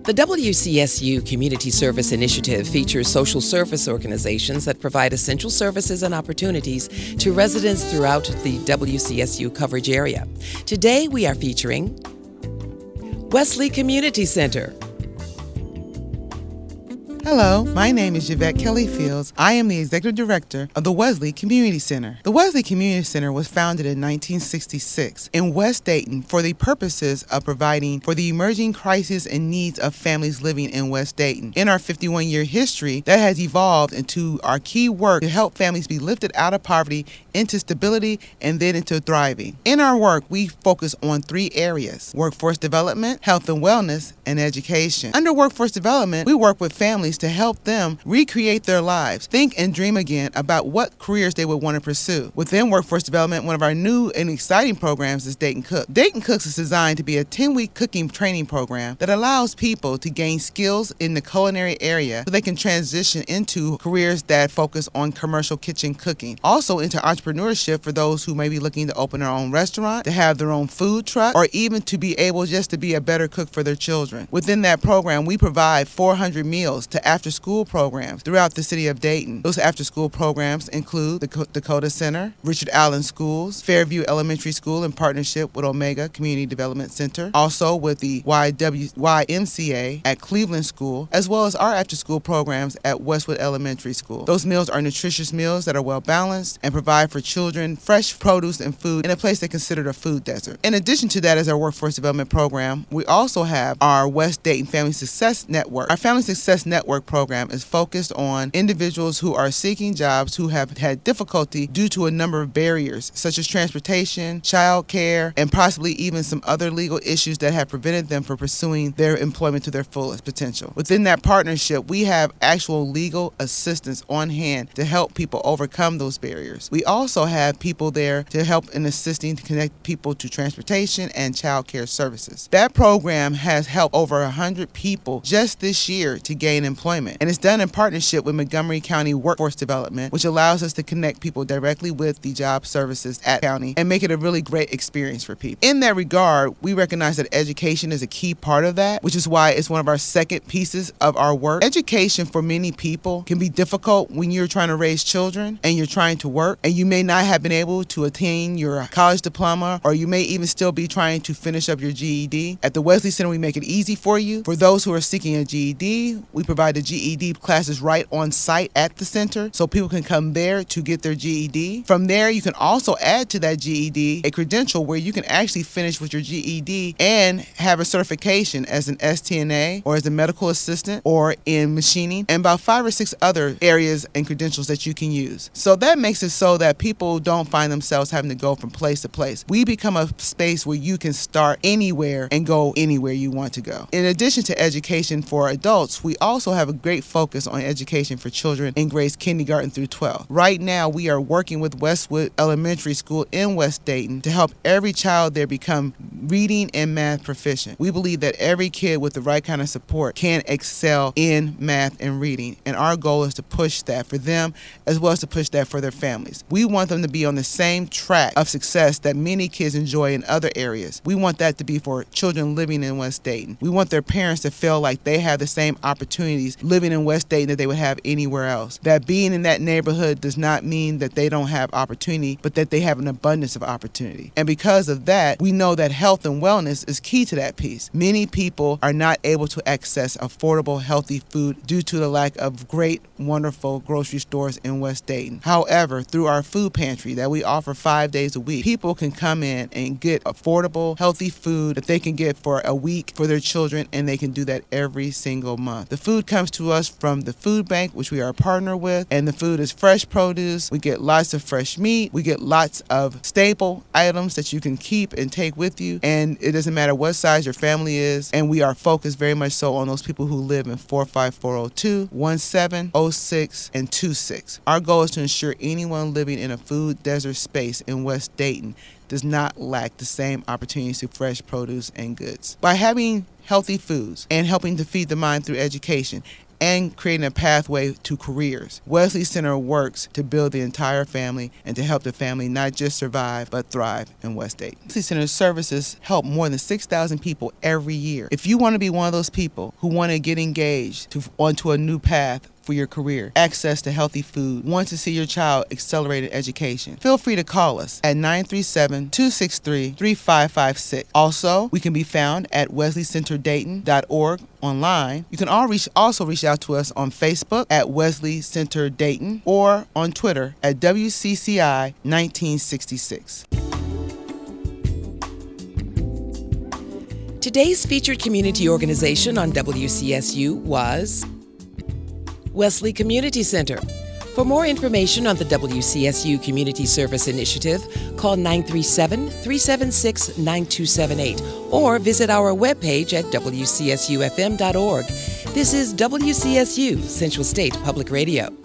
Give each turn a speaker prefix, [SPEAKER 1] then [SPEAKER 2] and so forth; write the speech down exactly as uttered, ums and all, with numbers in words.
[SPEAKER 1] The W C S U Community Service Initiative features social service organizations that provide essential services and opportunities to residents throughout the W C S U coverage area. Today, we are featuring Wesley Community Center.
[SPEAKER 2] Hello, my name is Yvette Kelly Fields. I am the Executive Director of the Wesley Community Center. The Wesley Community Center was founded in nineteen sixty-six in West Dayton for the purposes of providing for the emerging crises and needs of families living in West Dayton. In our fifty-one-year history, that has evolved into our key work to help families be lifted out of poverty into stability and then into thriving. In our work, we focus on three areas: workforce development, health and wellness, and education. Under workforce development, we work with families to help them recreate their lives, think and dream again about what careers they would want to pursue. Within workforce development, one of our new and exciting programs is Dayton Cook. Dayton Cooks is designed to be a ten-week cooking training program that allows people to gain skills in the culinary area so they can transition into careers that focus on commercial kitchen cooking. Also into entrepreneurship for those who may be looking to open their own restaurant, to have their own food truck, or even to be able just to be a better cook for their children. Within that program, we provide four hundred meals to after-school programs throughout the city of Dayton. Those after-school programs include the Dakota Center, Richard Allen Schools, Fairview Elementary School in partnership with Omega Community Development Center, also with the Y W Y M C A at Cleveland School, as well as our after-school programs at Westwood Elementary School. Those meals are nutritious meals that are well-balanced and provide for children fresh produce and food in a place they consider a food desert. In addition to that, as our workforce development program, we also have our West Dayton Family Success Network. Our Family Success Network program is focused on individuals who are seeking jobs who have had difficulty due to a number of barriers, such as transportation, child care, and possibly even some other legal issues that have prevented them from pursuing their employment to their fullest potential. Within that partnership, we have actual legal assistance on hand to help people overcome those barriers. We also have people there to help in assisting to connect people to transportation and child care services. That program has helped over one hundred people just this year to gain employment. And it's done in partnership with Montgomery County Workforce Development, which allows us to connect people directly with the job services at county and make it a really great experience for people. In that regard, we recognize that education is a key part of that, which is why it's one of our second pieces of our work. Education for many people can be difficult when you're trying to raise children and you're trying to work, and you may not have been able to attain your college diploma, or you may even still be trying to finish up your G E D. At the Wesley Center, we make it easy for you. For those who are seeking a G E D, we provide the G E D classes right on site at the center so people can come there to get their G E D. From there, you can also add to that G E D a credential where you can actually finish with your G E D and have a certification as an S T N A or as a medical assistant or in machining, and about five or six other areas and credentials that you can use. So that makes it so that people don't find themselves having to go from place to place. We become a space where you can start anywhere and go anywhere you want to go. In addition to education for adults, we also have a great focus on education for children in grades kindergarten through twelve. Right now, we are working with Westwood Elementary School in West Dayton to help every child there become reading and math proficient. We believe that every kid with the right kind of support can excel in math and reading, and our goal is to push that for them as well as to push that for their families. We want them to be on the same track of success that many kids enjoy in other areas. We want that to be for children living in West Dayton. We want their parents to feel like they have the same opportunities living in West Dayton that they would have anywhere else. That being in that neighborhood does not mean that they don't have opportunity, but that they have an abundance of opportunity. And because of that, we know that health and wellness is key to that piece. Many people are not able to access affordable, healthy food due to the lack of great, wonderful grocery stores in West Dayton. However, through our food pantry that we offer five days a week, people can come in and get affordable, healthy food that they can get for a week for their children, and they can do that every single month. The food comes to us from the food bank, which we are a partner with, and the food is fresh produce. We get lots of fresh meat. We get lots of staple items that you can keep and take with you, and it doesn't matter what size your family is, and we are focused very much so on those people who live in four five four oh two, one seven oh six, and two six. Our goal is to ensure anyone living in a food desert space in West Dayton does not lack the same opportunities to fresh produce and goods. By having healthy foods and helping to feed the mind through education and creating a pathway to careers. Wesley Center works to build the entire family and to help the family not just survive, but thrive in West Dayton. Wesley Center services help more than six thousand people every year. If you want to be one of those people who want to get engaged to, onto a new path for your career, access to healthy food, want to see your child accelerated education, feel free to call us at nine three seven, two six three, three five five six. Also, we can be found at wesley center dayton dot org online. You can all reach, also reach out to us on Facebook at Wesley Center Dayton or on Twitter at W C C I nineteen sixty-six.
[SPEAKER 1] Today's featured community organization on W C S U was Wesley Community Center. For more information on the W C S U Community Service Initiative, call nine three seven, three seven six, nine two seven eight or visit our webpage at w c s u f m dot org. This is W C S U, Central State Public Radio.